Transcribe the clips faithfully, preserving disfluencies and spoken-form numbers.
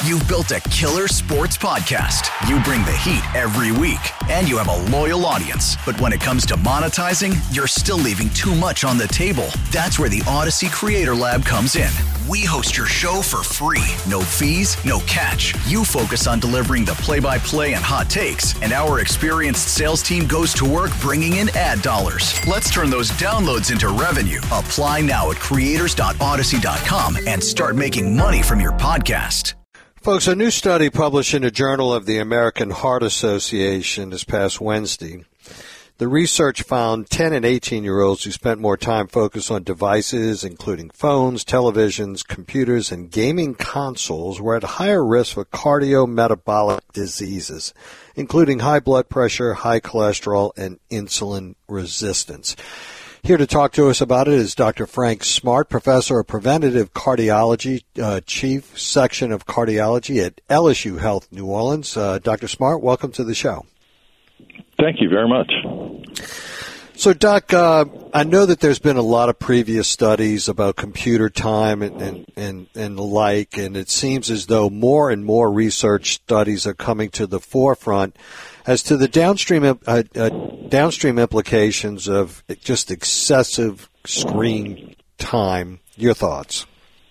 You've built a killer sports podcast. You bring the heat every week, and you have a loyal audience. But when it comes to monetizing, you're still leaving too much on the table. That's where the Odyssey Creator Lab comes in. We host your show for free. No fees, no catch. You focus on delivering the play-by-play and hot takes, and our experienced sales team goes to work bringing in ad dollars. Let's turn those downloads into revenue. Apply now at creators dot odyssey dot com and start making money from your podcast. Folks, a new study published in the Journal of the American Heart Association this past Wednesday. The research found ten and eighteen-year-olds who spent more time focused on devices, including phones, televisions, computers, and gaming consoles, were at higher risk for cardiometabolic diseases, including high blood pressure, high cholesterol, and insulin resistance. Here to talk to us about it is Doctor Frank Smart, Professor of Preventative Cardiology, uh, Chief Section of Cardiology at L S U Health New Orleans. Uh, Doctor Smart, welcome to the show. Thank you very much. So, Doc, uh, I know that there's been a lot of previous studies about computer time and, and, and, and the like, and it seems as though more and more research studies are coming to the forefront as to the downstream uh, uh, downstream implications of just excessive screen time. Your thoughts?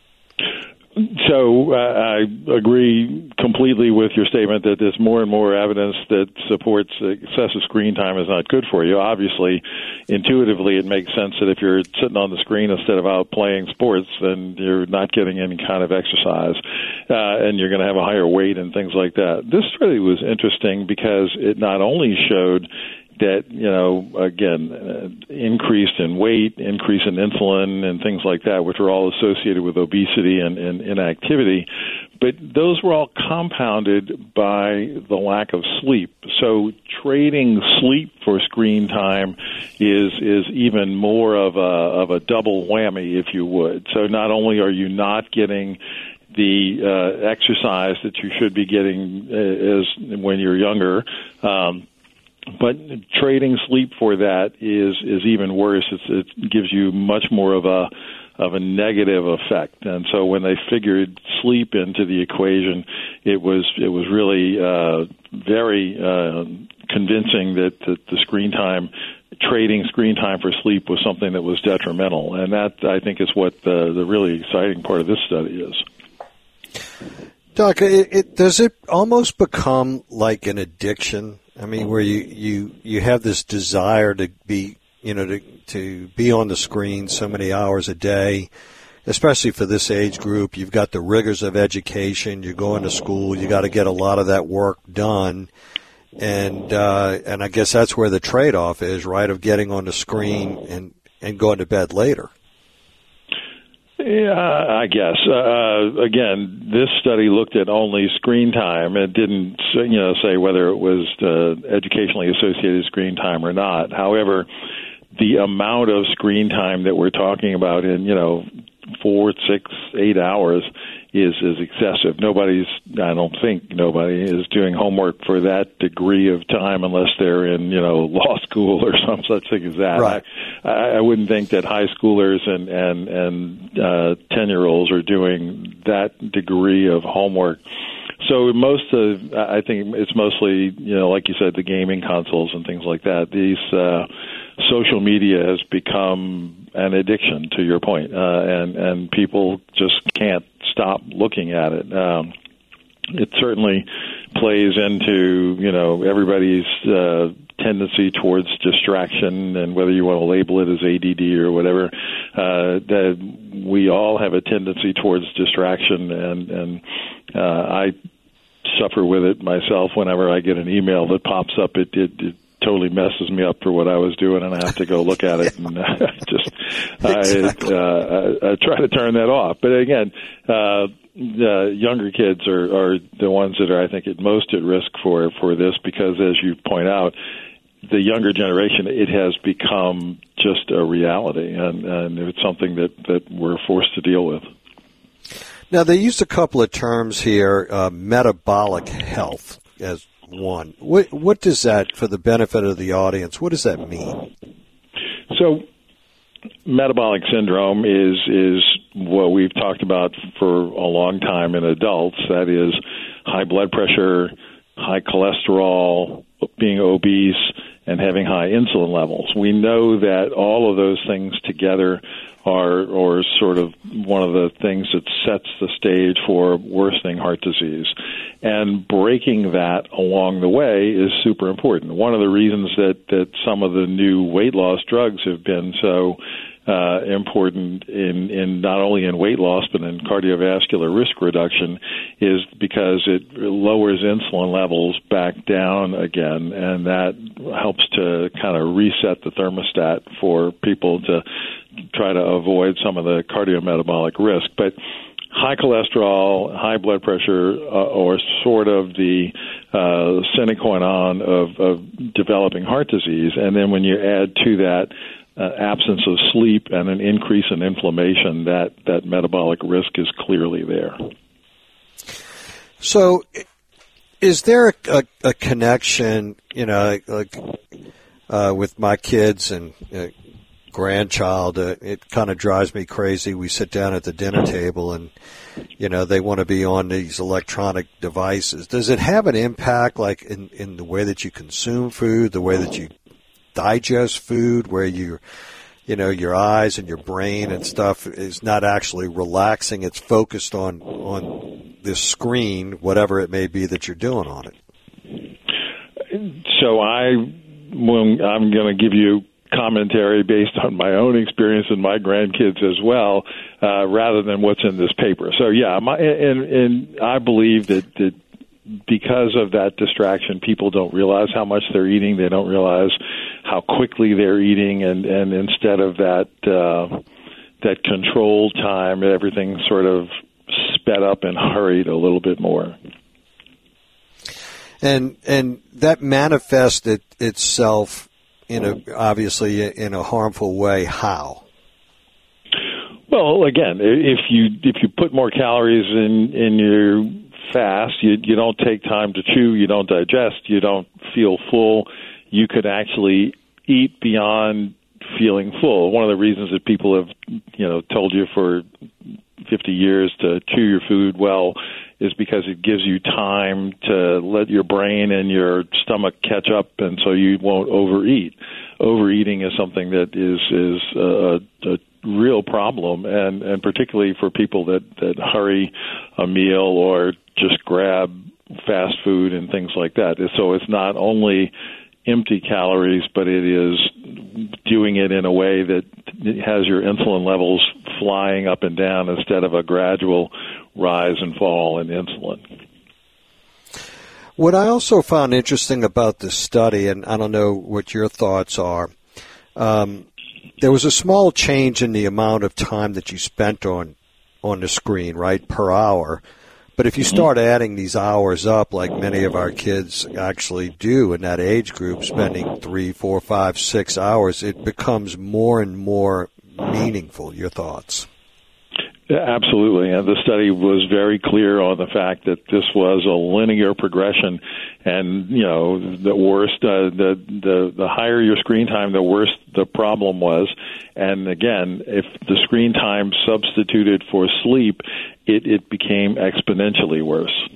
So uh, I agree completely with your statement that there's more and more evidence that supports excessive screen time is not good for you. Obviously, intuitively, it makes sense that if you're sitting on the screen instead of out playing sports, then you're not getting any kind of exercise, uh, and you're going to have a higher weight and things like that. This study was interesting because it not only showed that, you know, again, uh, increase in weight, increase in insulin and things like that, which are all associated with obesity and, and inactivity, but those were all compounded by the lack of sleep. So trading sleep for screen time is is even more of a of a double whammy, if you would. So not only are you not getting the uh, exercise that you should be getting uh, as when you're younger, um, but trading sleep for that is is even worse. It's, it gives you much more of a of a negative effect. And so when they figured sleep into the equation, it was it was really uh, very uh, convincing that, that the screen time, trading screen time for sleep was something that was detrimental. And that, I think, is what the, the really exciting part of this study is. Doc, it, it, does it almost become like an addiction? I mean, where you, you, you have this desire to be, you know, to, to be on the screen so many hours a day, especially for this age group. You've got the rigors of education. You're going to school. You got to get a lot of that work done. And, uh, and I guess that's where the trade-off is, right, of getting on the screen and, and going to bed later. Yeah, I guess. Uh, again, this study looked at only screen time. It didn't, you know, say whether it was uh, educationally associated screen time or not. However, the amount of screen time that we're talking about in, you know, four, six, eight hours is is excessive. Nobody's, I don't think nobody is doing homework for that degree of time unless they're in, you know, law school or some such thing as that. Right. I, I wouldn't think that high schoolers and and and uh, ten-year-olds are doing that degree of homework. So most of, I think it's mostly, you know, like you said, the gaming consoles and things like that. These uh, social media has become an addiction, to your point, uh, and and people just can't stop looking at it. Um, it certainly plays into, you know, everybody's uh, tendency towards distraction, and whether you want to label it as A D D or whatever, uh, that we all have a tendency towards distraction, and and uh, I suffer with it myself. Whenever I get an email that pops up, it it, it totally messes me up for what I was doing, and I have to go look at it, and uh, just exactly. I, uh, I, I try to turn that off. But again, uh, the younger kids are, are the ones that are, I think, at most at risk for for this, because, as you point out, the younger generation, it has become just a reality, and, and it's something that, that we're forced to deal with. Now, they used a couple of terms here, uh, metabolic health as one. What, what does that, for the benefit of the audience, what does that mean? So metabolic syndrome is is what we've talked about for a long time in adults, that is high blood pressure, high cholesterol, being obese, and having high insulin levels. We know that all of those things together are or sort of one of the things that sets the stage for worsening heart disease. And breaking that along the way is super important. One of the reasons that, that some of the new weight loss drugs have been so uh, important in, in not only in weight loss but in cardiovascular risk reduction is because it lowers insulin levels back down again, and that helps to kind of reset the thermostat for people to try to avoid some of the cardiometabolic risk. But high cholesterol, high blood pressure, uh, or sort of the uh, sine qua non of, of developing heart disease. And then when you add to that uh, absence of sleep and an increase in inflammation, that, that metabolic risk is clearly there. So is there a, a, a connection, you know, like uh, with my kids and uh, grandchild, uh, it kind of drives me crazy. We sit down at the dinner table and, you know, they want to be on these electronic devices. Does it have an impact, like in, in the way that you consume food, the way that you digest food, where you, you know, your eyes and your brain and stuff is not actually relaxing? It's focused on, on this screen, whatever it may be that you're doing on it. So I, when I'm going to give you commentary based on my own experience and my grandkids as well, uh, rather than what's in this paper. So yeah, my, and, and I believe that, that because of that distraction, people don't realize how much they're eating. They don't realize how quickly they're eating, and, and instead of that uh, that controlled time, everything sort of sped up and hurried a little bit more. And and that manifested itself in a obviously in a harmful way. How? Well, again, if you if you put more calories in in your fast, you you don't take time to chew, you don't digest, you don't feel full. You could actually eat beyond feeling full. One of the reasons that people have, you know, told you for fifty years to chew your food well is because it gives you time to let your brain and your stomach catch up, and so you won't overeat. Overeating is something that is is a, a real problem, and, and particularly for people that, that hurry a meal or just grab fast food and things like that. So it's not only empty calories, but it is doing it in a way that has your insulin levels flying up and down instead of a gradual rise and fall in insulin. What I also found interesting about this study, and I don't know what your thoughts are, um, there was a small change in the amount of time that you spent on on the screen, right, per hour. But if you start adding these hours up, like many of our kids actually do in that age group, spending three, four, five, six hours, it becomes more and more meaningful. Your thoughts? Yeah, absolutely. And the study was very clear on the fact that this was a linear progression, and you know, the worse, uh, the the the higher your screen time, the worse the problem was. And again, if the screen time substituted for sleep, it, it became exponentially worse.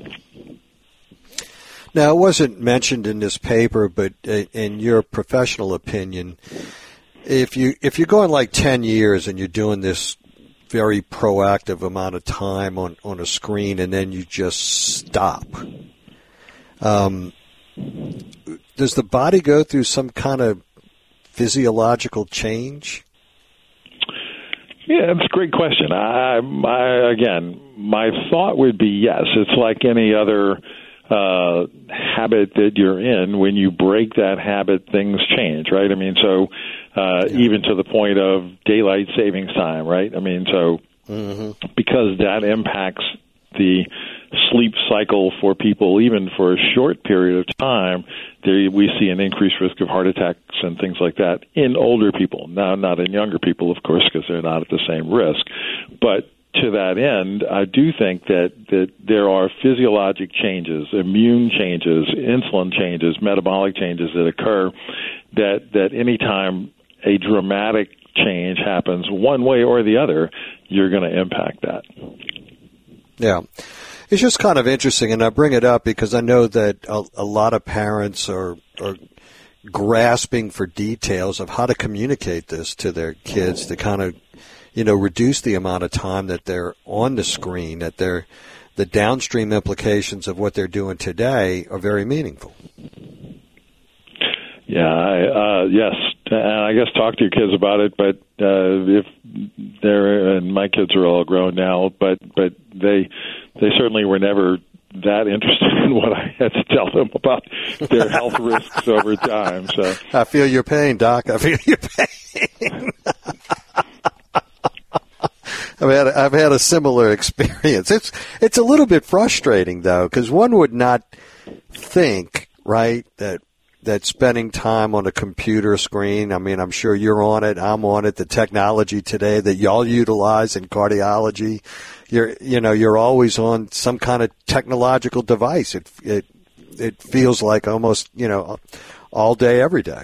Now, it wasn't mentioned in this paper, but in your professional opinion, if you if you're going like ten years and you're doing this very proactive amount of time on, on a screen and then you just stop, um, does the body go through some kind of physiological change? Yeah, that's a great question. I, I, again, my thought would be yes. It's like any other uh, habit that you're in. When you break that habit, things change, right? I mean, so uh, yeah. even to the point of daylight savings time, right? I mean, so mm-hmm. because that impacts the sleep cycle for people, even for a short period of time, there we see an increased risk of heart attacks and things like that in older people. Now, not in younger people, of course, because they're not at the same risk. But to that end, I do think that, that there are physiologic changes, immune changes, insulin changes, metabolic changes that occur that, that anytime a dramatic change happens one way or the other, you're going to impact that. Yeah. It's just kind of interesting, and I bring it up because I know that a, a lot of parents are, are grasping for details of how to communicate this to their kids to kind of, you know, reduce the amount of time that they're on the screen, that they're, the downstream implications of what they're doing today are very meaningful. Yeah, I, uh, yes, and I guess talk to your kids about it. But uh, if they're and my kids are all grown now, but but they they certainly were never that interested in what I had to tell them about their health risks over time. So I feel your pain, Doc. I feel your pain. I've had I've had a similar experience. It's it's a little bit frustrating though, because one would not think, right, that. that spending time on a computer screen, I mean, I'm sure you're on it, I'm on it, the technology today that y'all utilize in cardiology, you're, you know, you're always on some kind of technological device. It, it, it feels like almost, you know, all day, every day.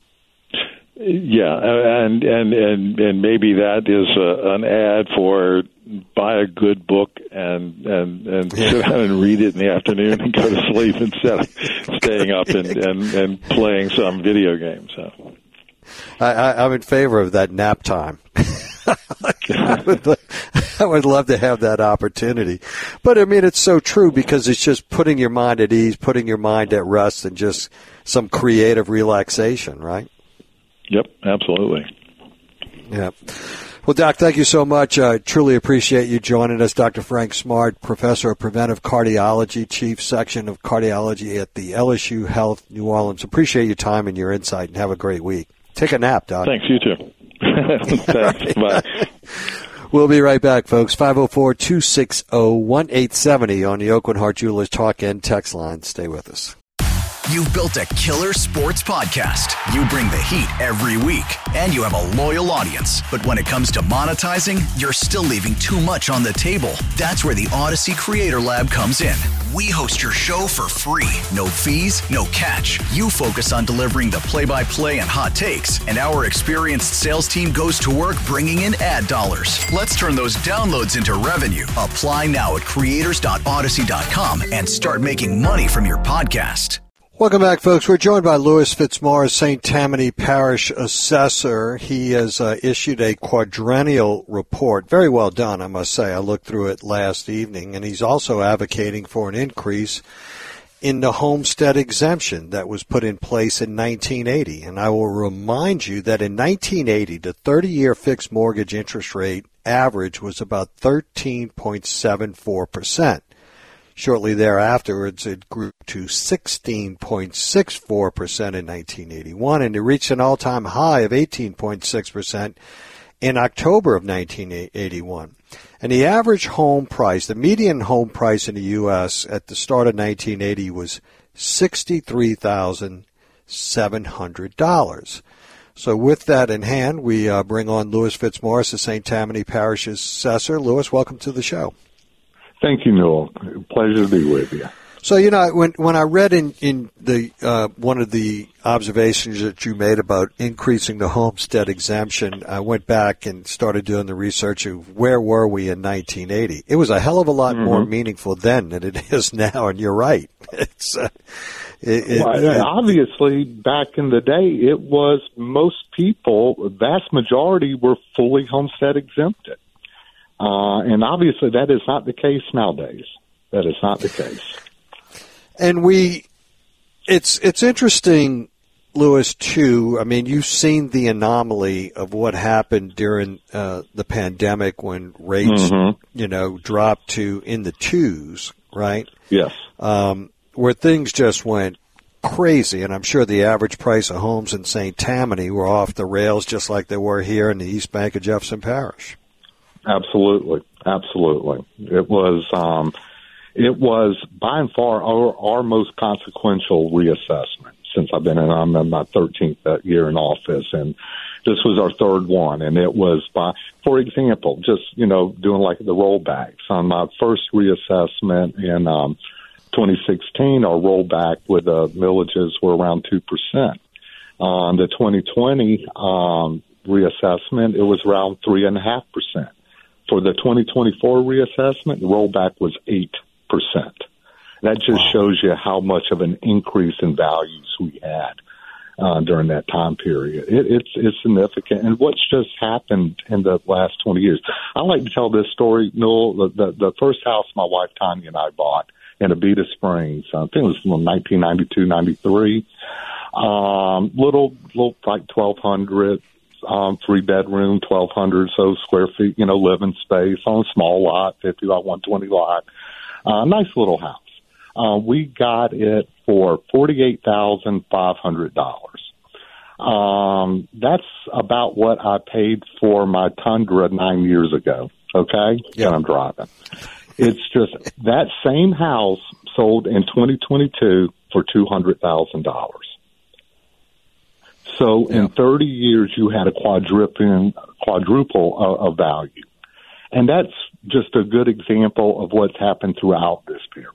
Yeah, and and and, and maybe that is a, an ad for buy a good book and and, and sit down and read it in the afternoon and go to sleep instead of staying up and, and, and playing some video game. So, I, I, I'm in favor of that nap time. I, would, I would love to have that opportunity. But, I mean, it's so true because it's just putting your mind at ease, putting your mind at rest, and just some creative relaxation, right? Yep, absolutely. Yeah. Well, Doc, thank you so much. I uh, truly appreciate you joining us. Doctor Frank Smart, Professor of Preventive Cardiology, Chief Section of Cardiology at the L S U Health New Orleans. Appreciate your time and your insight, and have a great week. Take a nap, Doc. Thanks, you too. Thanks. Bye. We'll be right back, folks. five oh four, two six oh, one eight seven oh on the Oakland Heart Jewelers Talk and Text line. Stay with us. You've built a killer sports podcast. You bring the heat every week, and you have a loyal audience. But when it comes to monetizing, you're still leaving too much on the table. That's where the Odyssey Creator Lab comes in. We host your show for free. No fees, no catch. You focus on delivering the play-by-play and hot takes, and our experienced sales team goes to work bringing in ad dollars. Let's turn those downloads into revenue. Apply now at creators dot odyssey dot com and start making money from your podcast. Welcome back, folks. We're joined by Louis Fitzmaurice, Saint Tammany Parish Assessor. He has uh, issued a quadrennial report. Very well done, I must say. I looked through it last evening, and he's also advocating for an increase in the homestead exemption that was put in place in nineteen eighty. And I will remind you that in nineteen eighty, the thirty-year fixed mortgage interest rate average was about thirteen point seven four percent. Shortly thereafter, it grew to sixteen point six four percent in nineteen eighty-one, and it reached an all-time high of eighteen point six percent in October of nineteen eighty-one. And the average home price, the median home price in the U S at the start of nineteen eighty was sixty-three thousand seven hundred dollars. So with that in hand, we uh, bring on Louis Fitzmaurice, the Saint Tammany Parish Assessor. Louis, welcome to the show. Thank you, Newell. Pleasure to be with you. So, you know, when when I read in, in the uh, one of the observations that you made about increasing the homestead exemption, I went back and started doing the research of where were we in nineteen eighty. It was a hell of a lot mm-hmm. more meaningful then than it is now, and you're right. It's uh, it, it, well, it, obviously, back in the day, it was most people, the vast majority, were fully homestead exempted. Uh, and obviously that is not the case nowadays. That is not the case. And we, it's, it's interesting, Louis, too. I mean, you've seen the anomaly of what happened during uh, the pandemic when rates, mm-hmm. you know, dropped to in the twos, right? Yes. Um, where things just went crazy. And I'm sure the average price of homes in Saint Tammany were off the rails just like they were here in the East Bank of Jefferson Parish. Absolutely, absolutely. It was, um, it was by and far our, our most consequential reassessment since I've been in. I'm in my thirteenth year in office, and this was our third one. And it was by, for example, just you know, doing like the rollbacks on my first reassessment in um, twenty sixteen. Our rollback with the villages were around two percent. On the twenty twenty um, reassessment, it was around three and a half percent. For the twenty twenty-four reassessment, the rollback was eight percent. That just wow. shows you how much of an increase in values we had uh, during that time period. It, it's, it's significant. And what's just happened in the last twenty years, I like to tell this story, Noel. The, the, the first house my wife Tanya and I bought in Abita Springs, I think it was from nineteen ninety-two, ninety-three. Um, little, little like twelve hundred, um, three bedroom, twelve hundred so square feet, you know, living space on a small lot, fifty by one twenty lot. Uh, nice little house. Uh, we got it for forty-eight thousand five hundred dollars. Um, that's about what I paid for my Tundra nine years ago. Okay. Yeah. That I'm driving. It's just that same house sold in twenty twenty-two for two hundred thousand dollars. So yeah. in thirty years, you had a quadruple, quadruple of, of value. And that's just a good example of what's happened throughout this parish.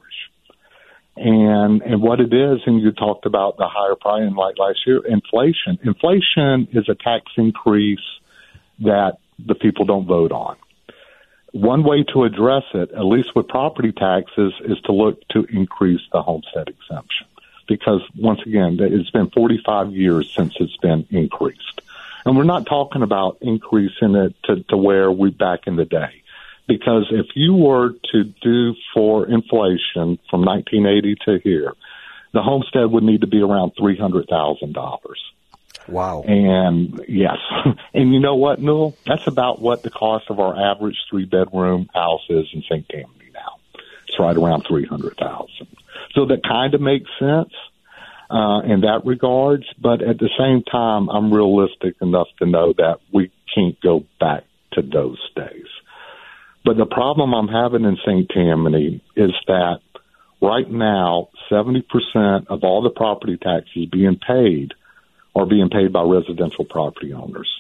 And and what it is, and you talked about the higher price, and like last year, inflation. Inflation is a tax increase that the people don't vote on. One way to address it, at least with property taxes, is to look to increase the homestead exemption. Because, once again, it's been forty-five years since it's been increased. And we're not talking about increasing it to, to where we back in the day. Because if you were to do for inflation from nineteen eighty to here, the homestead would need to be around three hundred thousand dollars. Wow. And yes. And you know what, Newell? That's about what the cost of our average three-bedroom house is in Saint Tammany now. It's right around three hundred thousand dollars. So that kind of makes sense uh, in that regards. But at the same time, I'm realistic enough to know that we can't go back to those days. But the problem I'm having in Saint Tammany is that right now, seventy percent of all the property taxes being paid are being paid by residential property owners.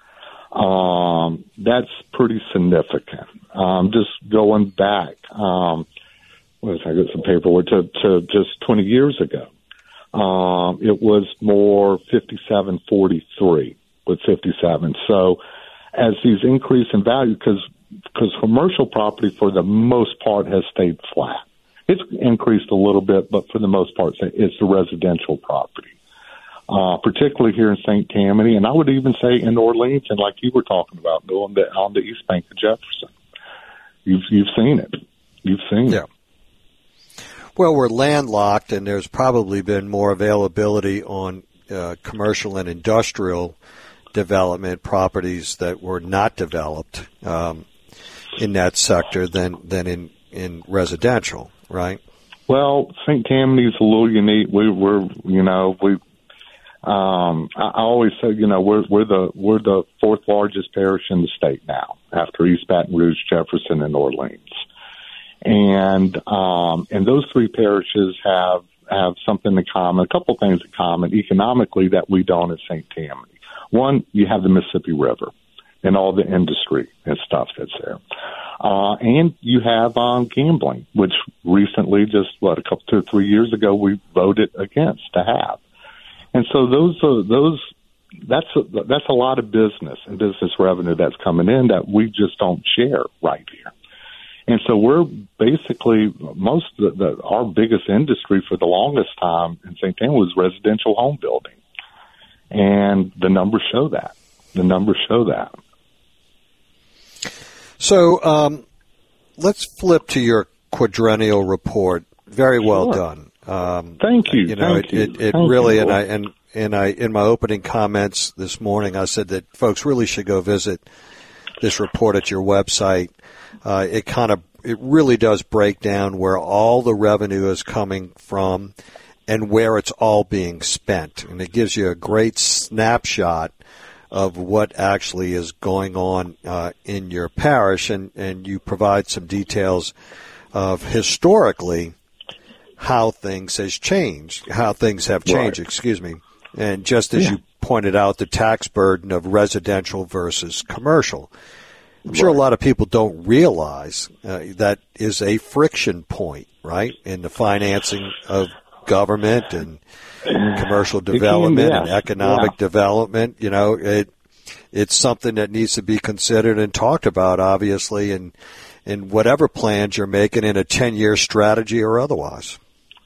Um, that's pretty significant. Um, just going back, um, what is I got some paperwork to, to just twenty years ago. Um, it was more fifty-seven forty-three with fifty-seven. So as these increase in value, because because commercial property for the most part has stayed flat. It's increased a little bit, but for the most part, it's the residential property, uh, particularly here in Saint Tammany, and I would even say in Orleans, and like you were talking about, Bill, on the, on the East Bank of Jefferson. You've you've seen it. You've seen yeah. it. Well, we're landlocked, and there's probably been more availability on uh, commercial and industrial development properties that were not developed um, in that sector than than in, in residential, right? Well, Saint Tammany's a little unique. We, we're, you know, we. Um, I, I always say, you know, we're we're the we're the fourth largest parish in the state now, after East Baton Rouge, Jefferson, and Orleans, and um, and those three parishes have have something in common, a couple things in common economically that we don't in Saint Tammany. One, you have the Mississippi River and all the industry and stuff that's there. Uh, and you have um, gambling, which recently, just what, a couple, two or three years ago, we voted against to have. And so those are, those, that's a, that's a lot of business and business revenue that's coming in that we just don't share right here. And so we're basically, most of the, the our biggest industry for the longest time in Saint Tammany was residential home building. And the numbers show that. The numbers show that. So um, let's flip to your quadrennial report. Very well sure. done. Um, Thank you. You know, Thank it, you. it, it Thank really, you. and I and and I in my opening comments this morning, I said that folks really should go visit this report at your website. Uh, it kind of, it really does break down where all the revenue is coming from and where it's all being spent. And it gives you a great snapshot of what actually is going on uh, in your parish, and, and you provide some details of historically how things has changed, how things have changed, right. excuse me. And just as yeah. you pointed out, the tax burden of residential versus commercial. I'm sure right. a lot of people don't realize uh, that is a friction point, right, in the financing of government and commercial development can, yeah. and economic yeah. development. You know, it it's something that needs to be considered and talked about, obviously, in, in whatever plans you're making in a ten-year strategy or otherwise.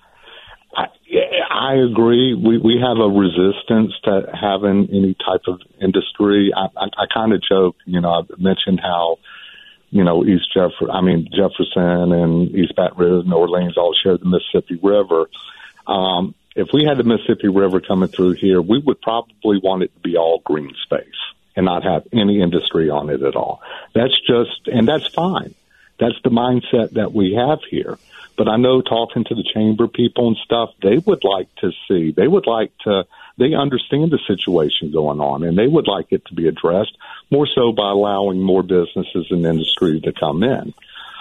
I, I agree. We we have a resistance to having any type of industry. I, I, I kind of joke, you know, I mentioned how, you know, East Jefferson, I mean, Jefferson and East Baton Rouge and Orleans all share the Mississippi River. Um, if we had the Mississippi River coming through here, we would probably want it to be all green space and not have any industry on it at all. That's just, and that's fine. That's the mindset that we have here. But I know talking to the chamber people and stuff, they would like to see, they would like to, they understand the situation going on, and they would like it to be addressed more so by allowing more businesses and industry to come in.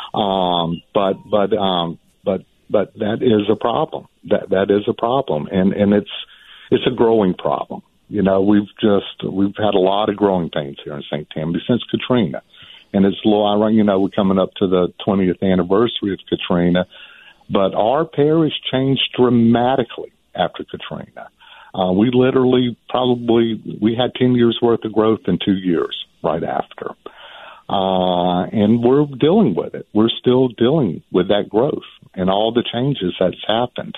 Um, but, but, um, but, but that is a problem. That, that is a problem. And, and it's, it's a growing problem. You know, we've just, we've had a lot of growing pains here in Saint Tammany since Katrina. And it's a little ironic, you know, we're coming up to the twentieth anniversary of Katrina, but our parish changed dramatically after Katrina. Uh, we literally probably, we had ten years worth of growth in two years right after. Uh, and we're dealing with it. We're still dealing with that growth and all the changes that's happened.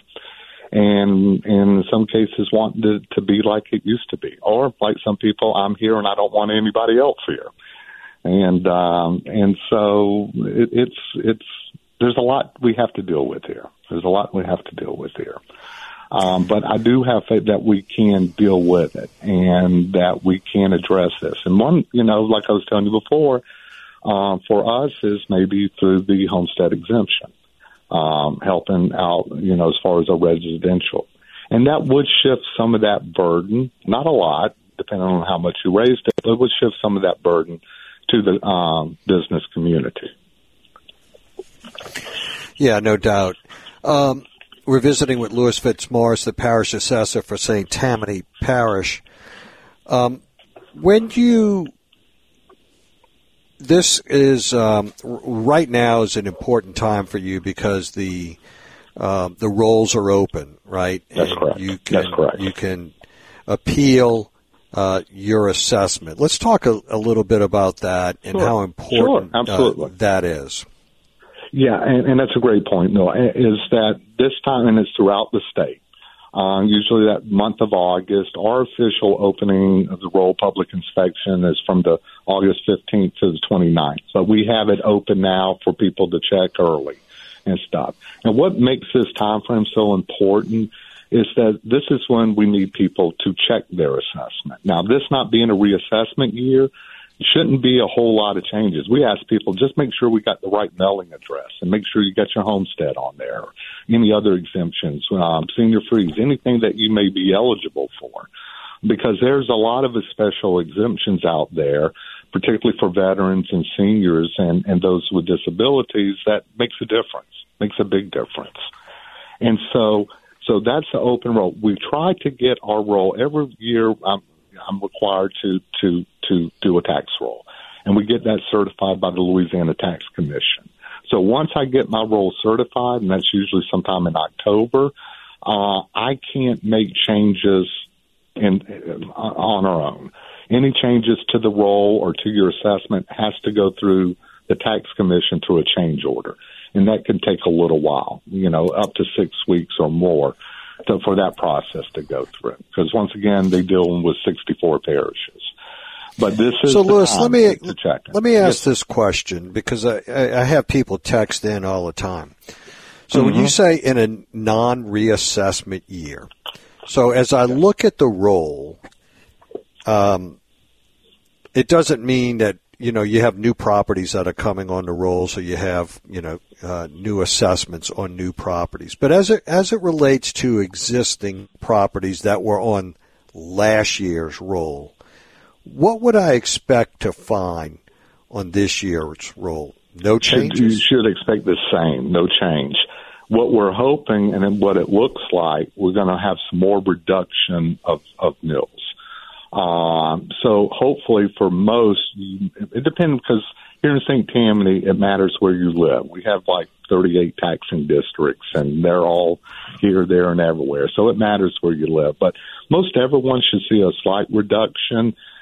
And in some cases wanting to, to be like it used to be. Or like some people, I'm here and I don't want anybody else here. And, um, and so it, it's, it's, there's a lot we have to deal with here. There's a lot we have to deal with here. Um, but I do have faith that we can deal with it and that we can address this. And one, you know, like I was telling you before, um, for us is maybe through the homestead exemption, um, helping out, you know, as far as a residential. And that would shift some of that burden, not a lot, depending on how much you raised it, but it would shift some of that burden to the um, business community. Yeah, no doubt. Um, we're visiting with Lewis Fitzmaurice, the parish assessor for Saint Tammany Parish. Um, when do you, this is, um, right now is an important time for you because the uh, the rolls are open, right? That's and correct. You can, That's correct. You can appeal Uh, your assessment. Let's talk a, a little bit about that and sure. how important sure. Absolutely. Uh, that is. Yeah, and, and that's a great point, Noah, is that this time, and it's throughout the state, uh, usually that month of August, our official opening of the roll public inspection is from the August fifteenth to the twenty-ninth. But we have it open now for people to check early and stuff. And what makes this time frame so important is that this is when we need people to check their assessment. Now, this not being a reassessment year, shouldn't be a whole lot of changes. We ask people, just make sure we got the right mailing address and make sure you got your homestead on there, or any other exemptions, um, senior freeze, anything that you may be eligible for. Because there's a lot of special exemptions out there, particularly for veterans and seniors and, and those with disabilities, that makes a difference, makes a big difference. And so, So that's the open roll. We try to get our roll every year. I'm, I'm required to, to, to do a tax roll, and we get that certified by the Louisiana Tax Commission. So once I get my roll certified, and that's usually sometime in October, uh, I can't make changes in, on our own. Any changes to the roll or to your assessment has to go through the Tax Commission through a change order. And that can take a little while, you know, up to six weeks or more to, for that process to go through. Because once again, they're dealing with sixty-four parishes. But this is so, Lewis. Let me to check it. let me ask yes. this question because I, I have people text in all the time. So mm-hmm. when you say in a non-reassessment year, so as I look at the roll, um, it doesn't mean that. You know, you have new properties that are coming on the roll, so you have, you know, uh, new assessments on new properties. But as it as it relates to existing properties that were on last year's roll, what would I expect to find on this year's roll? No changes? You should expect the same, no change. What we're hoping, and then what it looks like, we're going to have some more reduction of, of mills. Um, so hopefully for most, it depends because here in Saint Tammany, it matters where you live. We have like thirty-eight taxing districts and they're all here, there, and everywhere. So it matters where you live. But most everyone should see a slight reduction.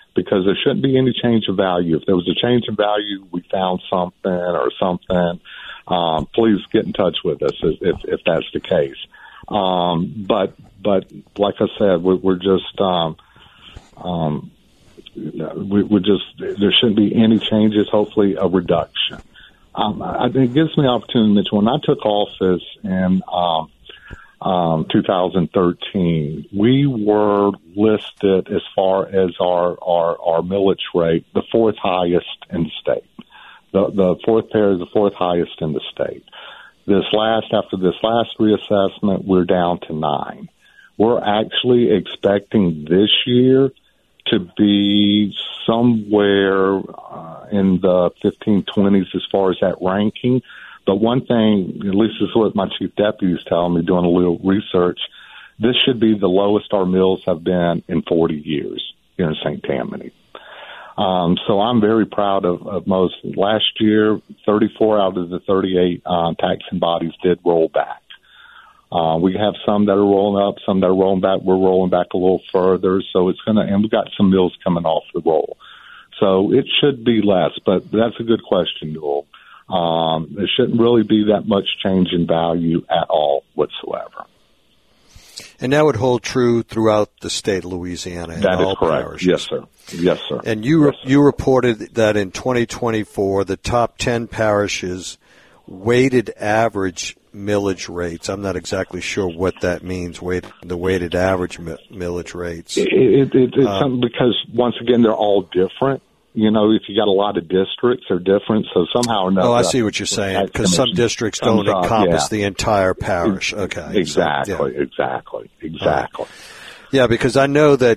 because there shouldn't be any change of value. If there was a change in value, we found something or something, um, please get in touch with us if, if, if that's the case. Um, but, but like I said, we're, we're just, um, um, we, we're just, there shouldn't be any changes, hopefully a reduction. Um, I, it gives me an opportunity to mention when I took office in, um, Um, two thousand thirteen, we were listed as far as our, our, our millage rate, the fourth highest in the state. The, the fourth pair is the fourth highest in the state. This last, after this last reassessment, we're down to nine. We're actually expecting this year to be somewhere uh, in the fifteen twenties as far as that ranking. But one thing, at least this is what my chief deputy is telling me, doing a little research, this should be the lowest our mills have been in forty years here in Saint Tammany. Um, so I'm very proud of, of most. Last year, thirty-four out of the thirty-eight uh, taxing bodies did roll back. Uh, we have some that are rolling up, some that are rolling back. We're rolling back a little further. So it's going to, and we've got some mills coming off the roll. So it should be less, but that's a good question, Newell. Um, there shouldn't really be that much change in value at all whatsoever. And that would hold true throughout the state of Louisiana. That is all correct. parishes. Yes, sir. Yes, sir. And you yes, re- you reported that in twenty twenty-four, the top ten parishes weighted average millage rates. I'm not exactly sure what that means. Weight, the weighted average mi- millage rates. It, it, it, it's um, something because once again they're all different. You know, if you got a lot of districts, they're different. So somehow or another. Oh, I see what you're saying. Because some districts don't up, encompass yeah. the entire parish. Okay. Exactly. So, yeah. Exactly. Exactly. Right. Yeah, because I know that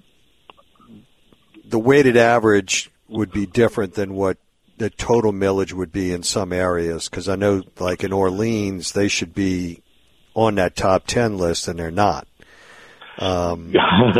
the weighted average would be different than what the total millage would be in some areas. Because I know, like in Orleans, they should be on that top ten list, and they're not. Um,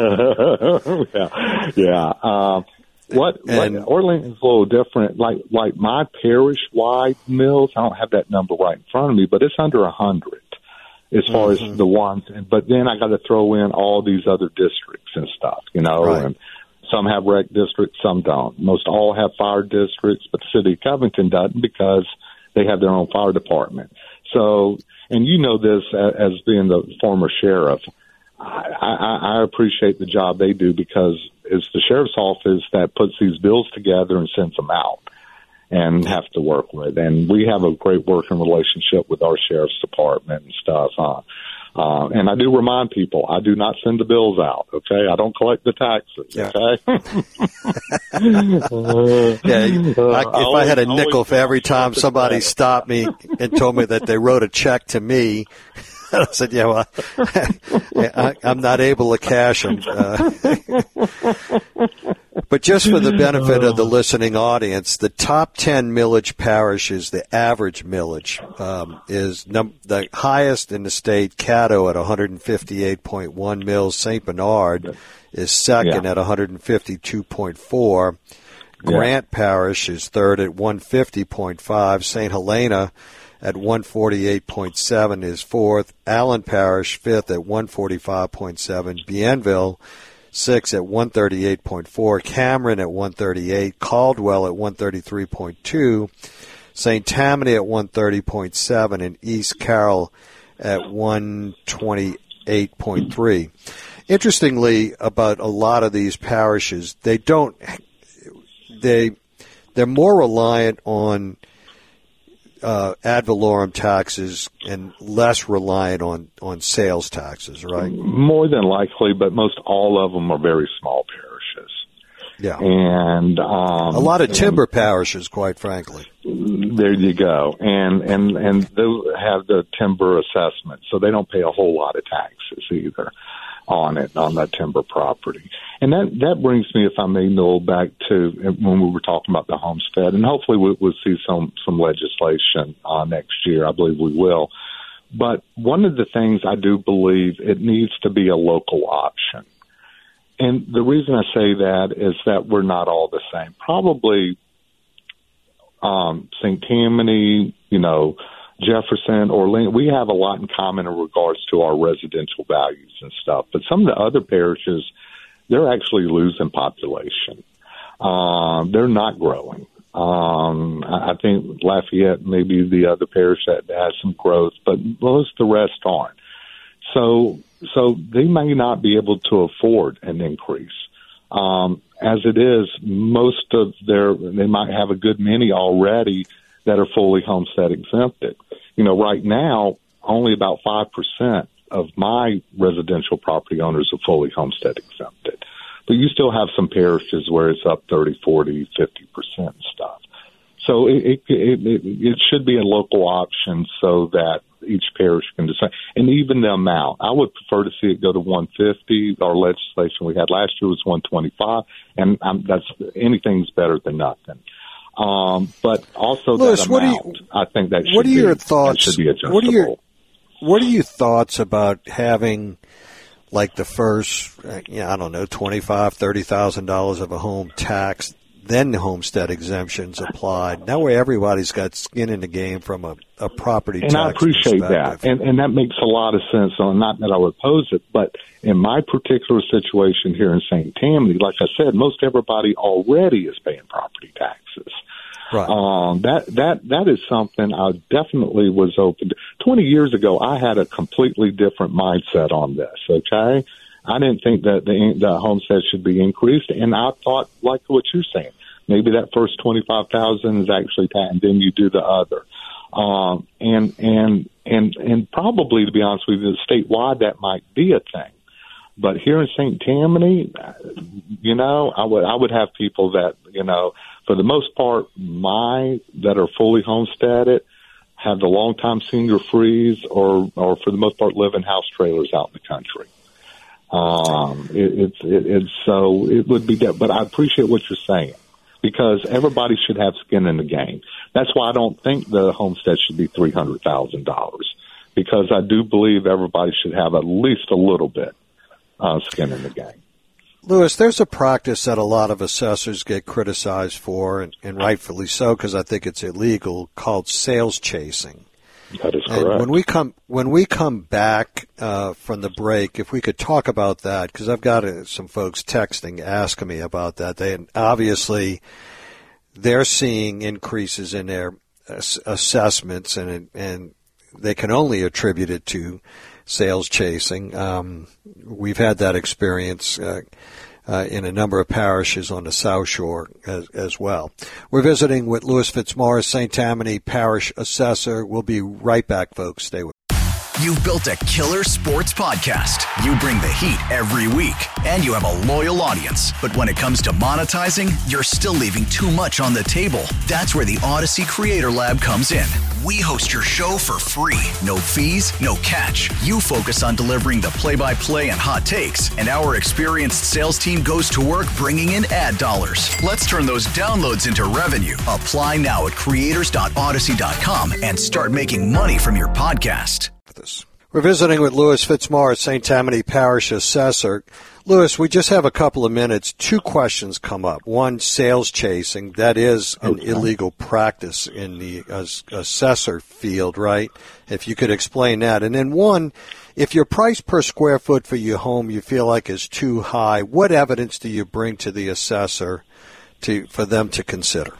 yeah. Yeah. Um, What, what Orleans is a little different. Like like my parish-wide mills, I don't have that number right in front of me, but it's under a hundred as far mm-hmm. as the ones. But then I got to throw in all these other districts and stuff, you know. Right. And some have rec districts, some don't. Most all have fire districts, but the city of Covington doesn't because they have their own fire department. So, and you know this as being the former sheriff. I, I, I appreciate the job they do because it's the sheriff's office that puts these bills together and sends them out and have to work with. And we have a great working relationship with our sheriff's department and stuff. Uh, uh, and I do remind people, I do not send the bills out, okay? I don't collect the taxes, yeah. okay? yeah, I, if uh, I had a nickel for every time somebody stopped me and told me that they wrote a check to me, I said, yeah, well, I, I'm not able to cash them. Uh, but just for the benefit of the listening audience, the top ten millage parishes, the average millage, um, is num- the highest in the state, Caddo at one fifty-eight point one mils. Saint Bernard is second yeah. at one fifty-two point four. Grant yeah. Parish is third at one fifty point five. Saint Helena at one forty-eight point seven is fourth. Allen Parish, fifth at one forty-five point seven. Bienville, sixth at one thirty-eight point four. Cameron at one thirty-eight. Caldwell at one thirty-three point two. Saint Tammany at one thirty point seven. And East Carroll at one twenty-eight point three. Interestingly, about a lot of these parishes, they don't, they, they're more reliant on Uh, ad valorem taxes and less reliant on, on sales taxes, right? More than likely, but most all of them are very small parishes. Yeah. And um, a lot of timber and, parishes, quite frankly. There you go. And, and, and they have the timber assessment, so they don't pay a whole lot of taxes either on it, on that timber property. And that, that brings me, if I may, Noel, back to when we were talking about the homestead, and hopefully we'll, we'll see some, some legislation uh, next year. I believe we will. But one of the things I do believe, it needs to be a local option. And the reason I say that is that we're not all the same. Probably um, Saint Tammany, you know, Jefferson, Orleans, we have a lot in common in regards to our residential values and stuff. But some of the other parishes, they're actually losing population. Um, they're not growing. Um, I think Lafayette may be the other parish that has some growth, but most of the rest aren't. So, so they may not be able to afford an increase. Um, as it is, most of their, they might have a good many already that are fully homestead exempted. You know, right now, only about five percent of my residential property owners are fully homestead exempted. But you still have some parishes where it's up thirty, forty, fifty percent and stuff. So it, it, it, it should be a local option so that each parish can decide. And even the amount, I would prefer to see it go to one fifty. Our legislation we had last year was one twenty-five, and um, that's anything's better than nothing. Um, but also Louis, that what amount, are you, I think that should what are your be, thoughts? Should be adjustable. What are your What are your thoughts about having, like, the first, yeah, I don't know, twenty-five, thirty thousand dollars of a home taxed, then the homestead exemptions applied? That way, everybody's got skin in the game from a, a property and tax. And I appreciate that, and and that makes a lot of sense. So not that I would oppose it, but in my particular situation here in Saint Tammany, like I said, most everybody already is paying property taxes. Right. Um, that, that, that is something I definitely was open to. twenty years ago, I had a completely different mindset on this, okay? I didn't think that the, the homestead should be increased, and I thought, like what you're saying, maybe that first twenty-five thousand is actually taxed, and then you do the other. Um, and, and, and, and probably, to be honest with you, statewide, that might be a thing. But here in Saint Tammany, you know, I would, I would have people that, you know, for the most part, my that are fully homesteaded have the long-time senior freeze, or, or for the most part, live in house trailers out in the country. Um, it, it's it, it's so it would be, but I appreciate what you're saying, because everybody should have skin in the game. That's why I don't think the homestead should be three hundred thousand dollars, because I do believe everybody should have at least a little bit uh, skin in the game. Louis, there's a practice that a lot of assessors get criticized for, and, and rightfully so, because I think it's illegal, called sales chasing. That is correct. And when we come when we come back uh, from the break, if we could talk about that, because I've got uh, some folks texting asking me about that. They obviously they're seeing increases in their ass- assessments, and and they can only attribute it to sales chasing. Um, we've had that experience uh, uh, in a number of parishes on the South Shore as, as well. We're visiting with Louis Fitzmaurice, Saint Tammany Parish Assessor. We'll be right back, folks. Stay with us. You've built a killer sports podcast. You bring the heat every week, and you have a loyal audience. But when it comes to monetizing, you're still leaving too much on the table. That's where the Odyssey Creator Lab comes in. We host your show for free. No fees, no catch. You focus on delivering the play-by-play and hot takes, and our experienced sales team goes to work bringing in ad dollars. Let's turn those downloads into revenue. Apply now at creators dot odyssey dot com and start making money from your podcast. We're visiting with Louis Fitzmaurice, Saint Tammany Parish Assessor. Louis, we just have a couple of minutes. Two questions come up. One, sales chasing. That is an okay. illegal practice in the uh, assessor field, right? If you could explain that. And then one, if your price per square foot for your home you feel like is too high, what evidence do you bring to the assessor to for them to consider?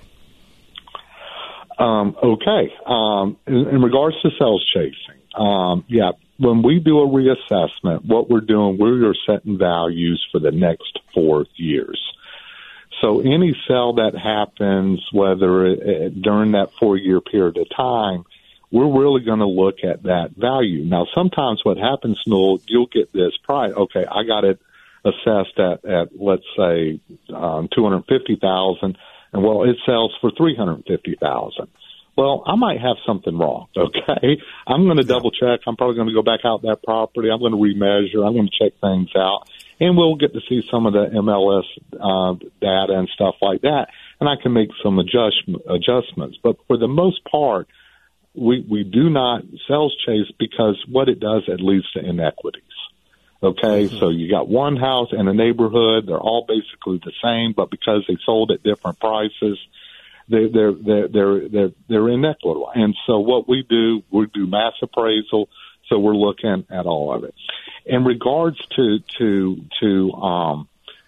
Um, okay. Um, in, in regards to sales chasing, Um, yeah, when we do a reassessment, what we're doing, we are setting values for the next four years. So any sale that happens, whether it, during that four-year period of time, we're really going to look at that value. Now, sometimes what happens, Noel, you'll get this price. Okay, I got it assessed at, at let's say, um, two hundred fifty thousand dollars, and well, it sells for three hundred fifty thousand dollars. Well, I might have something wrong, okay? I'm going to double check. I'm probably going to go back out that property. I'm going to remeasure. I'm going to check things out. And we'll get to see some of the M L S uh, data and stuff like that. And I can make some adjust, adjustments. But for the most part, we, we do not sales chase, because what it does, it leads to inequities. Okay, mm-hmm. So you got one house in a neighborhood. They're all basically the same, but because they sold at different prices, They're, they're, they're, they're, they're, they're inequitable. And so what we do, we do mass appraisal, so we're looking at all of it. In regards to, to, to, um,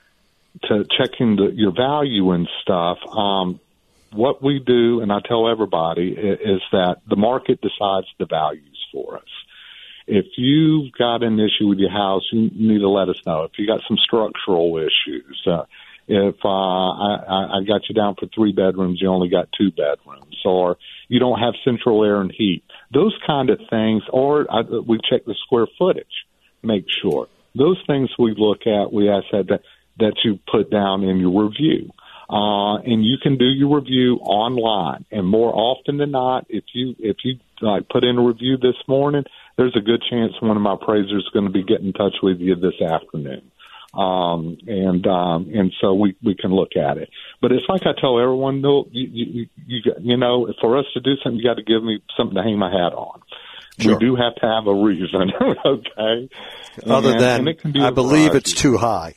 to checking the, your value and stuff, um, what we do, and I tell everybody, is that the market decides the values for us. If you've got an issue with your house, you need to let us know. If you got some structural issues, uh, if uh, I, I got you down for three bedrooms, you only got two bedrooms, or you don't have central air and heat, those kind of things, or I, we check the square footage, make sure. Those things we look at, we ask that, that you put down in your review. Uh, and you can do your review online. And more often than not, if you if you like put in a review this morning, there's a good chance one of my appraisers is going to be getting in touch with you this afternoon. Um, and um, and so we, we can look at it. But it's like I tell everyone, no, you, you, you, you know, for us to do something, you got to give me something to hang my hat on. Sure. We do have to have a reason, okay? Other and, than, and I believe variety. It's too high.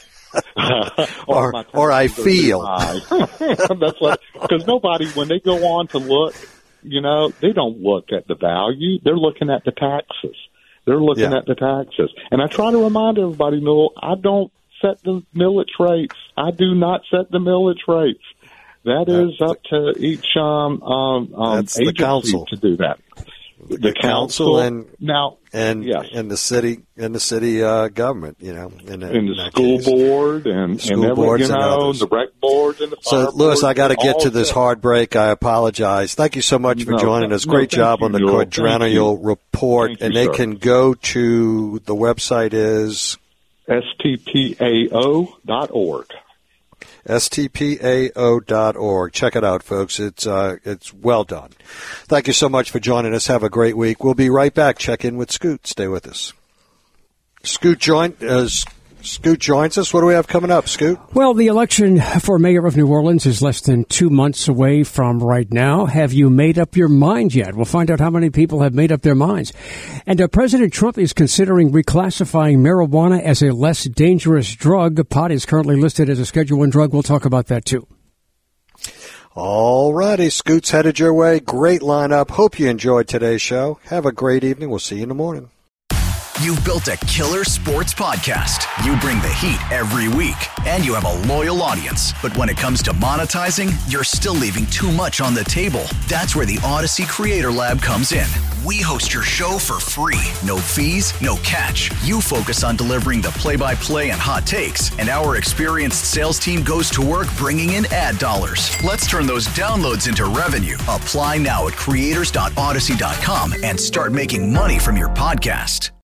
or or, or I feel. That's what, because nobody, when they go on to look, you know, they don't look at the value. They're looking at the taxes. They're looking yeah. at the taxes. And I try to remind everybody, Newell, I don't set the millage rates. I do not set the millage rates. That is up to each um, um, um, agency the council. to do that. The, the council, council and now and yes. and the city and the city uh, government, you know, in, a, and the in school case. board and school and every, boards you know, and others. the rec boards and the so, fire Lewis, boards I got to get to this that. hard break. I apologize. Thank you so much for no, joining us. No, Great job you, on the Joel. quadrennial report, thank and you, they sir. can go to the website is S T P A O dot org. S T P A O dot org. Check it out, folks. It's uh, it's well done. Thank you so much for joining us. Have a great week. We'll be right back. Check in with Scoot. Stay with us. Scoot join, uh, Scoot joins us. What do we have coming up, Scoot? Well, the election for mayor of New Orleans is less than two months away from right now. Have you made up your mind yet? We'll find out how many people have made up their minds. And uh, President Trump is considering reclassifying marijuana as a less dangerous drug. Pot is currently listed as a Schedule One drug. We'll talk about that, too. All righty. Scoot's headed your way. Great lineup. Hope you enjoyed today's show. Have a great evening. We'll see you in the morning. You've built a killer sports podcast. You bring the heat every week, and you have a loyal audience. But when it comes to monetizing, you're still leaving too much on the table. That's where the Odyssey Creator Lab comes in. We host your show for free. No fees, no catch. You focus on delivering the play-by-play and hot takes, and our experienced sales team goes to work bringing in ad dollars. Let's turn those downloads into revenue. Apply now at creators dot odyssey dot com and start making money from your podcast.